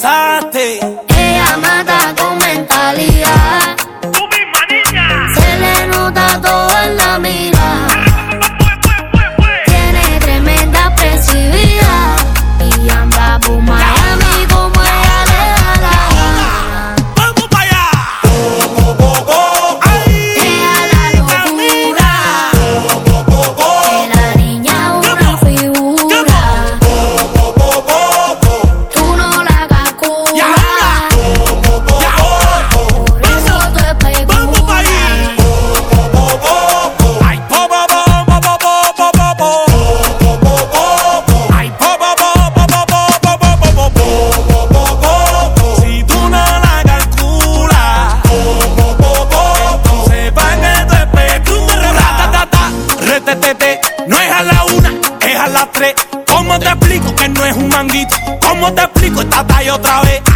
pasaste. Ella mata con mentalidad. Tú misma, niña. Se le nota todo en la mirada. Tiene tremenda expresividad y anda por Miami como ella le da la gana. ¡Vamos para allá! Deja la locura, que la niña es una figura. Tú no la calculas, por eso tú especulas. ¡Vamos para allá! ¡Ay, po, po, po, po, po, po, po, po! ¡Ay, po, po, po, po, po, po, po, po, po! Si tú no la calculas, entonces pa' que tú especulas. Retetete, no es a la una, es a las tres. ¿Cómo te explico que no es un manguito? ¿Cómo te explico esta talla otra vez?